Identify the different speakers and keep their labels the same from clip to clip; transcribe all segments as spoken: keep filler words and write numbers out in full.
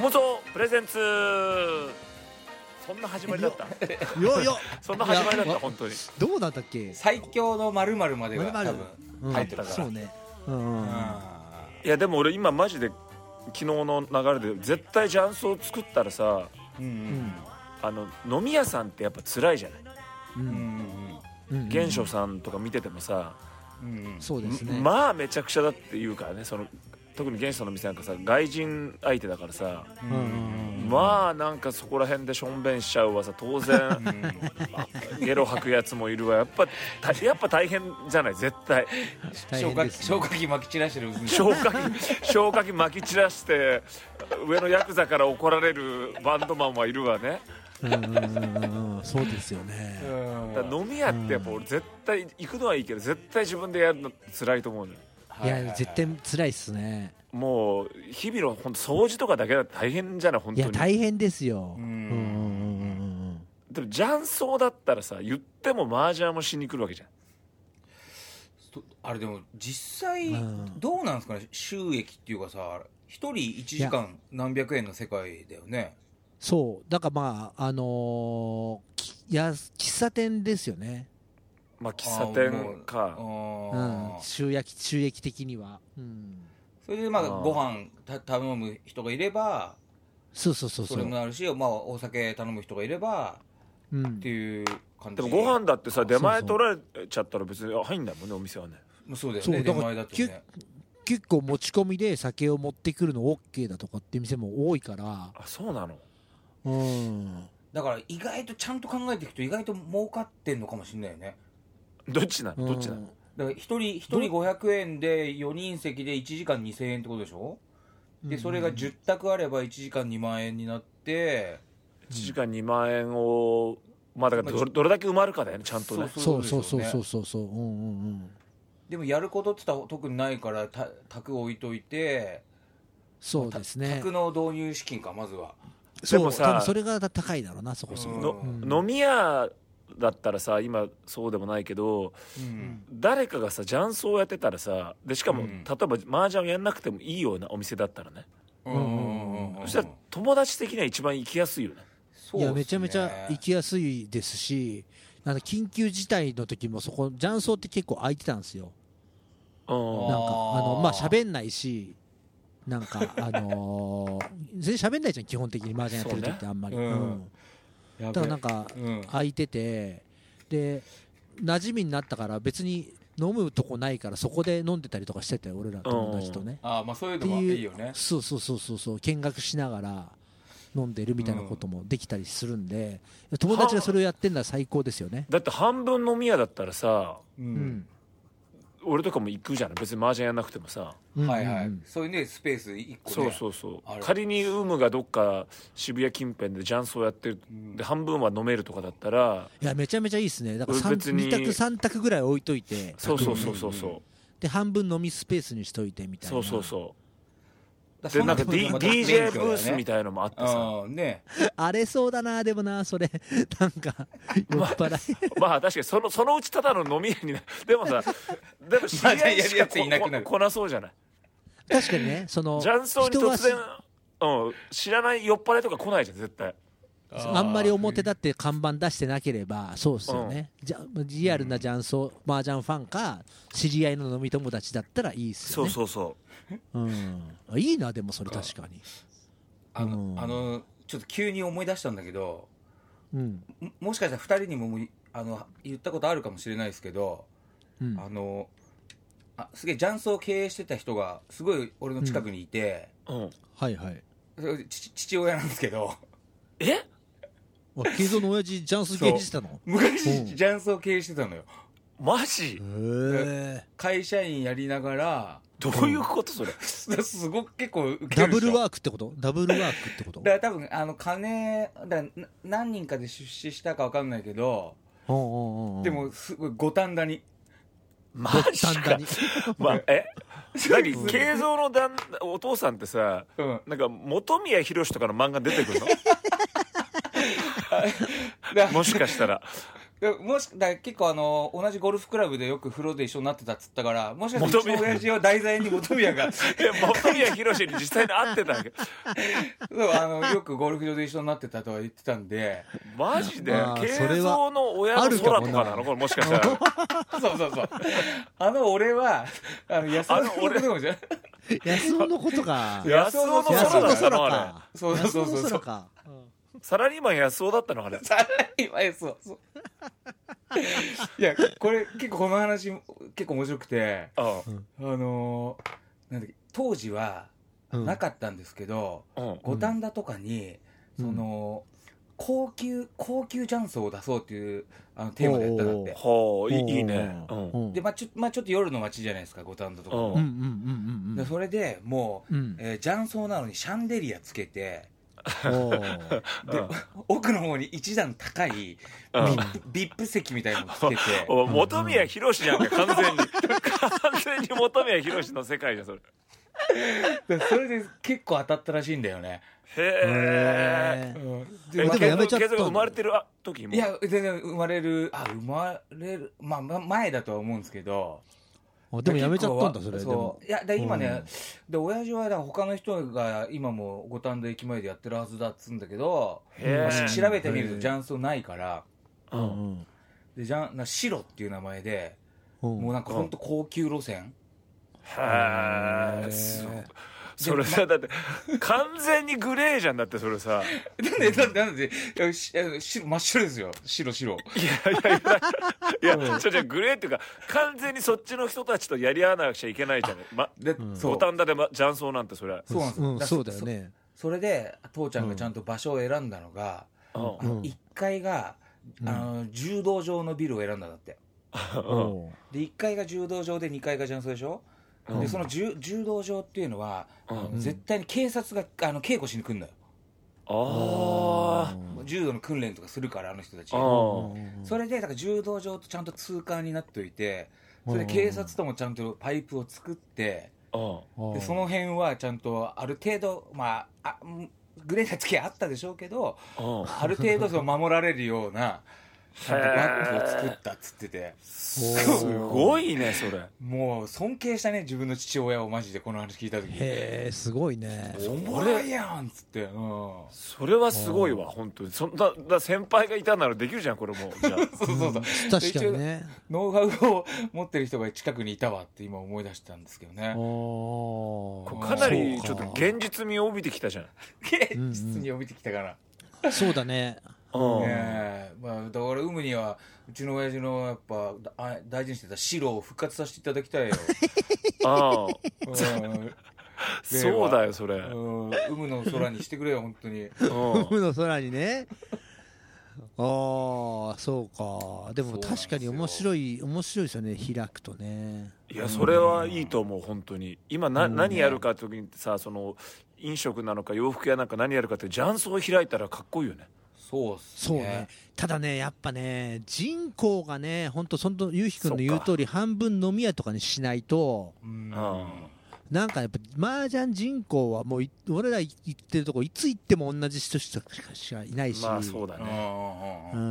Speaker 1: 友蔵プレゼンツ。そんな始まりだった。
Speaker 2: いやいや
Speaker 1: そんな始まりだった。本当に
Speaker 2: どうだったっけ。
Speaker 3: 最強の〇〇までが多分入ってたから、
Speaker 2: そうね、うんうん、
Speaker 1: いやでも俺今マジで昨日の流れで絶対雀荘作ったらさ、うんうん、あの飲み屋さんってやっぱ辛いじゃない、うんうんうん、玄書さんとか見ててもさ、うんうん、そうですね、まあめちゃくちゃだって言うからね。その特に玄書の店なんかさ外人相手だからさ、うんうんうん、まあなんかそこら辺でしょんべんしちゃうわさ当然、うん、ゲロ吐くやつもいるわ。やっぱやっぱ大変じゃない絶対。
Speaker 3: 消火器消火器撒き散らしてる。
Speaker 1: 消火器消火器撒き散らして上のヤクザから怒られるバンドマンはいるわね。
Speaker 2: うんうんうん、そうですよね。
Speaker 1: だ飲み屋ってやっぱ俺絶対行くのはいいけど絶対自分でやるの辛いと思うのよ。
Speaker 2: いや絶対辛いっすね。
Speaker 1: もう日々の本当掃除とかだけだって大変じゃない本当に。
Speaker 2: いや大変ですよ。うんうんうんうん、
Speaker 1: でも雀荘だったらさ言っても麻雀もしに来るわけじゃん。
Speaker 3: あれでも実際どうなんですかね、収益っていうかさひとりいちじかん何百円の世界だよね。
Speaker 2: そうだからまああのー、や喫茶店ですよね。
Speaker 1: まあ喫茶店か、
Speaker 2: うん、収益収益的には、うん、
Speaker 3: それでまあご飯た頼む人がいれば
Speaker 2: そうそうそうそう、
Speaker 3: それもあるし、まあ、お酒頼む人がいれば、うん、っていう感じ。
Speaker 1: でもご飯だってさ出前取られちゃったら別に入んないもんねお店はね。
Speaker 3: そうだよね。出前だとね
Speaker 2: 結構持ち込みで酒を持ってくるの OK だとかっていう店も多いから。
Speaker 1: あそうなの。
Speaker 2: うん、
Speaker 3: だから意外とちゃんと考えていくと意外と儲かってんのかもしれないよね。
Speaker 1: どっちなのどっちなの、うん、
Speaker 3: だから一人一人ごひゃくえんでよにん席でいちじかんにせんえんってことでしょ。でそれがじゅう択あればいちじかんにまんえんになって
Speaker 1: いちじかんにまんえんをまあだから ど, どれだけ埋まるかだよねちゃんとね。
Speaker 2: そうそうそうそうそうそう、うんうんうん、
Speaker 3: でもやることって特にないから卓置いといて。
Speaker 2: そうですね。
Speaker 3: 卓の導入資金かまずは。
Speaker 2: でもさ多分それが高いだろうなそこそこ、
Speaker 1: うん、飲み屋だったらさ今そうでもないけど、うん、誰かがさ雀荘やってたらさでしかも、うん、例えば麻雀をやんなくてもいいようなお店だったらね、うんうんうん、そしたら友達的には一番行きやすいよね。
Speaker 2: いやめちゃめちゃ行きやすいですしなんか緊急事態の時もそこ雀荘って結構空いてたんですよ。なんかあのまあ喋んないしなんかあのー、全然喋んないじゃん基本的に麻雀やってる時ってあんまり、ねうんうん、だからなんか空いてて、うん、で馴染みになったから別に飲むとこないからそこで飲んでたりとかしてたよ俺ら友達とね。
Speaker 3: ああまあそういうのもいいよね。
Speaker 2: そうそうそうそうそう見学しながら飲んでるみたいなこともできたりするんで、うん、友達がそれをやってんのは最高ですよね。
Speaker 1: だって半分飲み屋だったらさ、うんうん俺とかも行くじゃない別に麻雀やんなくてもさ、
Speaker 3: うんうん、はいはいそういうねスペースいっこね
Speaker 1: そうそうそう仮にウムがどっか渋谷近辺で雀荘やってる、うん、で半分は飲めるとかだったら
Speaker 2: いやめちゃめちゃいいですね。だからに択さん択ぐらい置いといて
Speaker 1: そうそうそうそうそう
Speaker 2: で半分飲みスペースにしといてみたいな。
Speaker 1: そうそうそうでなんか D ディージェー ブースみたいなのもあってさ
Speaker 2: あ,、ね、あれそうだなでもなそれなんか酔っ払い
Speaker 1: まあ、まあ確かにそのそのうちただの飲み屋になでもさでも知り合いしか来なそうじゃない。
Speaker 2: 確かにねその
Speaker 1: 雀荘に突然、うん、知らない酔っ払いとか来ないじゃん絶対。
Speaker 2: あんまり表立って看板出してなければそうですよね、うん、じゃリアルな雀荘麻雀ファンか知り合いの飲み友達だったらいいっすよね。
Speaker 1: そうそうそう
Speaker 2: うん、いいなでもそれ確かに
Speaker 3: あの、うん、あのちょっと急に思い出したんだけど、うん、も, もしかしたらふたりにもあの言ったことあるかもしれないですけど、うん、あのあすげえ雀荘を経営してた人がすごい俺の近くにいて、
Speaker 2: うんうん、はいはい
Speaker 3: 父親なんですけど
Speaker 1: え
Speaker 2: 慶三の親父雀荘経営してたの
Speaker 3: 昔、うん、雀荘経営してたのよ。
Speaker 1: マジ
Speaker 3: へ会社員やりながら
Speaker 1: どういうことそれ
Speaker 3: すごく結構ウケる
Speaker 2: ダブルワークってことダブルワークってこと
Speaker 3: だから多分あの金だ何人かで出資したか分かんないけどおうおうおうでもすごい五反田に
Speaker 1: マジかまあ、え何慶三の旦お父さんってさ、うん、なんか本宮宏とかの漫画出てくるのもしかしたら
Speaker 3: もしだ結構あの同じゴルフクラブでよく風呂で一緒になってたっつったから、もしかしてうちの親父を題材に本宮が
Speaker 1: 本宮宏に実際に会ってたわけ
Speaker 3: そうあのよくゴルフ場で一緒になってたとは言ってたんで。
Speaker 1: マジで慶三の親の空とかなのこれもしかしたら
Speaker 3: そうそうそう、あの俺はあの安尾の俺でもじゃ
Speaker 2: 安尾のことか
Speaker 1: 安尾の空だったのあ
Speaker 3: れ。そうそうそうそう、
Speaker 1: サラリーマン安尾だったのあれ。
Speaker 3: サラリーマン安尾。そういやこれ結構この話結構面白くて、ああ、あのー、なんだっけ当時はなかったんですけど、五反田とかにその、うん高級高級雀荘を出そうっていうあのテーマでやったんだって。
Speaker 1: はあ、いいね。
Speaker 3: で、まあちょ、まあ、ちょっと夜の街じゃないですか五反田とかも。でそれでもう、うんえー、雀荘なのにシャンデリアつけてで奥の方に一段高いビップ席みたいなのつけて
Speaker 1: 本宮宏じゃんか完全に完全に本宮宏の世界じゃんそれ
Speaker 3: それで結構当たったらしいんだよね。
Speaker 1: へえ、うん、でもやめちゃった。生まれてる時も
Speaker 3: いや全然生まれるあ生まれるまあ前だとは思うんですけど、
Speaker 2: でもやめちゃったんだそれ。
Speaker 3: そういやで今ね、うん、で親父はだ他の人が今も五反田駅前でやってるはずだっつうんだけど、まあ、調べてみると雀荘ないから、うん、でじゃな白っていう名前で、うん、もうなんか本当高級路線。
Speaker 1: へえ、すごい。それさだって完全にグレーじゃん。だってそれさ
Speaker 3: なんでなんでなんで白真っ白ですよ。白白。
Speaker 1: いやいやいやいやそれじゃグレーっていうか完全にそっちの人たちとやり合わなくちゃいけないじゃない。まで五反田で雀荘なんてそれは
Speaker 3: そうなんですよ、
Speaker 2: うん、そうだよね。
Speaker 3: それで父ちゃんがちゃんと場所を選んだのが、うん、あのいっかいが、うん、あの柔道場のビルを選んだんだって、うん、でいっかいが柔道場でにかいが雀荘でしょ。でその柔道場っていうのは、うん、絶対に警察があの稽古しに来るんだよ。ああ柔道の訓練とかするからあの人たち。それでだから柔道場とちゃんと通関になっておいて、それで警察ともちゃんとパイプを作って、でその辺はちゃんとある程度まあ、あグレーな付き合いあったでしょうけど、ある程度その守られるようなバッグを作ったっつってて、
Speaker 1: すごいねそれ。
Speaker 3: もう尊敬したね自分の父親をマジでこの話聞いた時に。
Speaker 2: へえすごいね。
Speaker 3: お前やんっつって、うん、
Speaker 1: それはすごいわ本当に。そんなだ先輩がいたならできるじゃんこれもじゃあ
Speaker 3: そうそうそう、うん、
Speaker 2: 確かにね。
Speaker 3: ノウハウを持ってる人が近くにいたわって今思い出したんですけどね。
Speaker 1: おかなりちょっと現実味を帯びてきたじゃん。
Speaker 3: 現実味を帯びてきたかな、
Speaker 2: うん、そうだね。
Speaker 3: ねまあ、だから有無にはうちの親父のやっぱ大事にしてた白を復活させていただきたいよ。ああ、うん、
Speaker 1: そうだよそれ。
Speaker 3: 有無の空にしてくれよ本当に。有
Speaker 2: 無の空にね。ああそうか。でも確かに面白い面白いですよね開くとね。
Speaker 1: いやそれはいいと思う本当に。今な、うん、何やるかって時にさその飲食なのか洋服屋なんか何やるかって雀荘を開いたらかっこいいよね。
Speaker 3: そうっす
Speaker 2: ね。そうね。ただねやっぱね人口がね本当そのゆうひくんの言う通り半分飲み屋とかにしないと、うん、なんかやっぱ麻雀人口はもう俺ら行ってるとこいつ行っても同じ人しかいないし。
Speaker 1: まあそうだね。うん、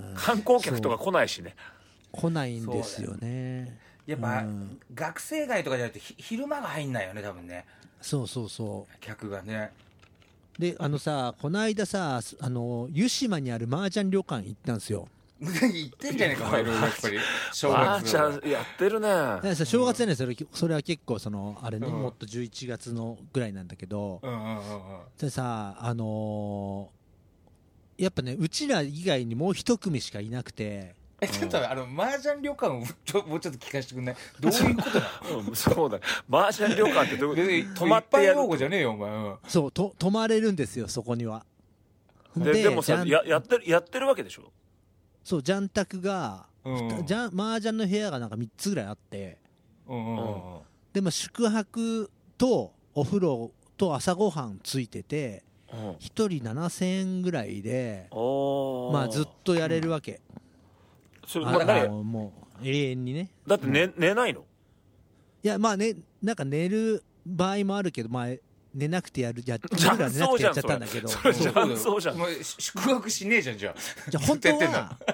Speaker 1: 観光客とか来ないしね。
Speaker 2: 来ないんですよね。
Speaker 3: やっぱ、うん、学生街とかじゃなくて昼間が入んないよね多分ね。
Speaker 2: そうそうそう。
Speaker 3: 客がね。
Speaker 2: であのさこの間さあの湯島にある麻雀旅館行ったんですよ。
Speaker 3: 行ってんじゃねえかいろいろやっぱり
Speaker 1: 正月麻雀やってるね。
Speaker 2: 正月じゃないそれそれは結構そのあれね、うん、もっとじゅういちがつのぐらいなんだけど、うんうんうんうん、でさあのー、やっぱねうちら以外にもう一組しかいなくて。
Speaker 3: えちょっとあの麻雀旅館をちょもうちょっと聞かせてくんない。どういうことな
Speaker 1: の？うん、そうだ麻雀旅館ってどう
Speaker 3: 泊まってやる用語じゃねえよお前、うん、
Speaker 2: そうと泊まれるんですよそこには。
Speaker 1: で, でもさ や, や, ってるやってるわけでしょ。
Speaker 2: そう雀卓が、うん、じゃ麻雀の部屋がなんかみっつぐらいあって、うんうんうん、でも宿泊とお風呂と朝ごはんついてて、うん、ひとりななせんえんぐらいで、まあ、ずっとやれるわけ、うん
Speaker 1: それああ
Speaker 2: もう永遠にね。
Speaker 1: だって 寝,、うん、寝ないの？
Speaker 2: いやまあねなんか寝る場合もあるけどまあ寝なくてやるや
Speaker 1: じゃあ
Speaker 2: 寝なくてやっちゃったんだけど。
Speaker 1: それじゃあそうじゃん。
Speaker 3: 宿泊しねえじゃんじゃあ。
Speaker 2: じゃあ本当は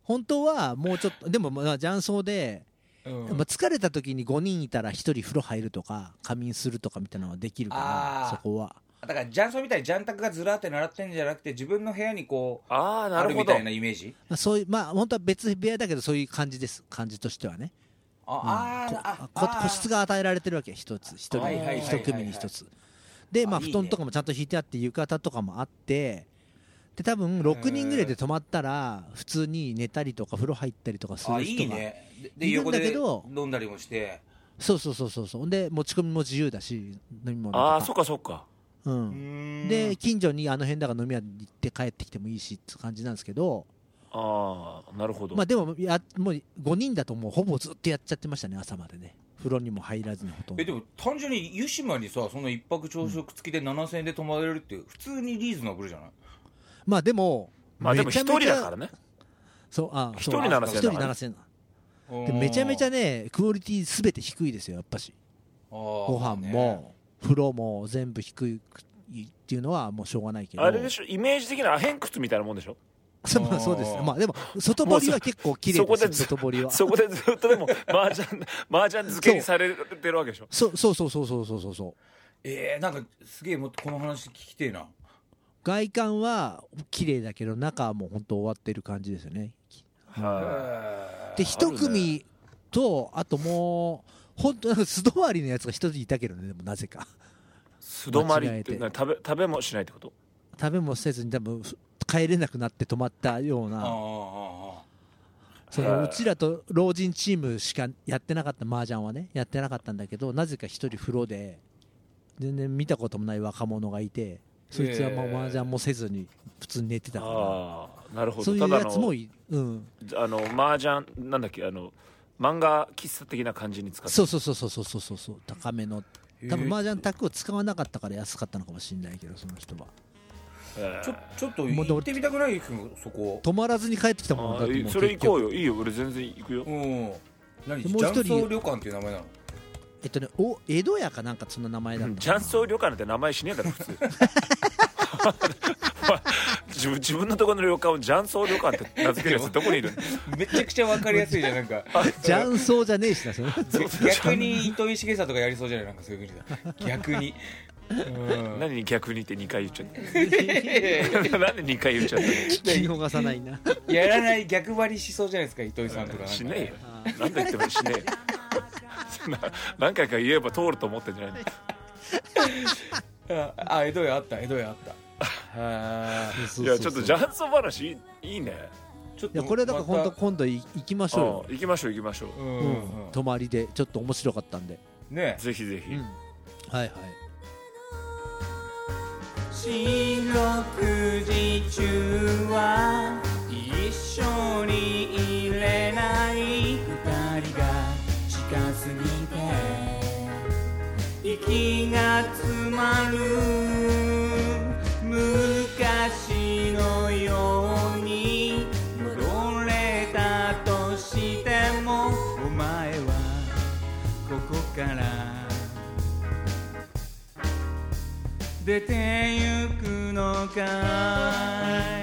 Speaker 2: 本当はもうちょっとでもまあ雀荘で、うん、まあ疲れた時にごにんいたらひとり風呂入るとか仮眠するとかみたいなのはできるからそこは
Speaker 3: だから雀荘みたいに雀卓がずらって並ってんじゃなくて自分の部屋にこう
Speaker 1: あーなるほど
Speaker 3: あるみたいなイメージ、
Speaker 2: まあ、そういうまあ本当は別部屋だけどそういう感じです感じとしてはねあ、うん、ああ個室が与えられてるわけ一つ一人一組に一つでまあ布団とかもちゃんと敷いてあって浴衣とかもあってで多分ろくにんぐらいで泊まったら普通に寝たりとか風呂入ったりとかする人がいるんだけど
Speaker 3: 飲んだりもして
Speaker 2: そうそうそうそうそうで持ち込みも自由だし飲み物とか
Speaker 1: ああそっかそっか
Speaker 2: うん、で近所にあの辺だから飲み屋に行って帰ってきてもいいしって感じなんですけど
Speaker 1: ああなるほど
Speaker 2: まあでもやもうごにんだともうほぼずっとやっちゃってましたね朝までね風呂にも入らずにほとんど
Speaker 3: えでも単純に湯島にさその一泊朝食付きでななせんえんで泊まれるって普通にリーズナブルじゃない？
Speaker 2: まあでも
Speaker 1: まあでも一人だからね
Speaker 2: そうあ
Speaker 1: 一人ななせんえん
Speaker 2: 一人ななせんえんでめちゃめちゃねクオリティすべて低いですよやっぱしご飯も風呂も全部低いっていうのはもうしょうがないけど
Speaker 1: あれでしょイメージ的なアヘン窟みたいなもんでしょ
Speaker 2: そう、そうです。まあでも外堀は結構綺麗ですよ。外堀は。
Speaker 1: そこでずっとでも麻雀麻雀漬けにされてるわけでしょ。
Speaker 2: そうそうそうそうそうそうそう。
Speaker 3: えー、なんかすげえもっとこの話聞きてえな。
Speaker 2: 外観は綺麗だけど中はもう本当終わってる感じですよね。はい。で一組とあともう本当なんか素泊まりのやつが一人いたけどねでもなぜか。
Speaker 1: 素泊まりって食べ食べもしないってこと？
Speaker 2: 食べもせずに多分。帰れなくなって泊まったようなそのうちらと老人チームしかやってなかった麻雀はねやってなかったんだけどなぜか一人風呂で全然見たこともない若者がいてそいつはもう麻雀もせずに普通に寝てたから
Speaker 1: あなるほど
Speaker 2: そういうやつもいうん
Speaker 1: あの麻雀なんだっけあの漫画喫茶的な感じに使って
Speaker 2: そうそうそうそうそうそうそう高めの多分麻雀卓を使わなかったから安かったのかもしれないけどその人は
Speaker 3: ちょ, ちょっと行ってみたくないそこ
Speaker 2: 泊まらずに帰ってきたもんだって
Speaker 1: それ行こうよいいよ俺全然行くよ
Speaker 3: うん何雀荘旅館っていう名前なの
Speaker 2: えっとねお江戸屋かなんかそんな名前だった
Speaker 1: 雀荘旅館なんて名前しねえだろ普通自, 分自分のところの旅館を雀荘旅館って名付けるやつどこにいる
Speaker 3: のめちゃくちゃ分かりやすいじゃんなんか
Speaker 2: 雀荘じゃねえしなそれ
Speaker 3: 逆に糸井重里とかやりそうじゃないなんかそういうふうに逆に
Speaker 1: うん何に逆にってにかい言っちゃったなんでにかい言っちゃったの
Speaker 2: 聞き逃さないな
Speaker 3: やらない逆張りしそうじゃないですか糸井さんとか
Speaker 1: しねえよ何だ言ってもしねえ何回か言えば通ると思ってんじゃない
Speaker 3: のあ江戸屋あった江戸屋あった
Speaker 1: いやちょっと雀荘話い い, いいね
Speaker 2: ちょっといやこれだから本当今度行きましょうよ
Speaker 1: 行きましょう行きましょう、うんうん、
Speaker 2: 泊まりでちょっと面白かったんで
Speaker 1: ねぜひぜひ、うん、
Speaker 2: はいはい
Speaker 4: 四六時中は一緒にいれない二人が近すぎて息が詰まる昔のように戻れたとしてもお前はここから出てゆくのかい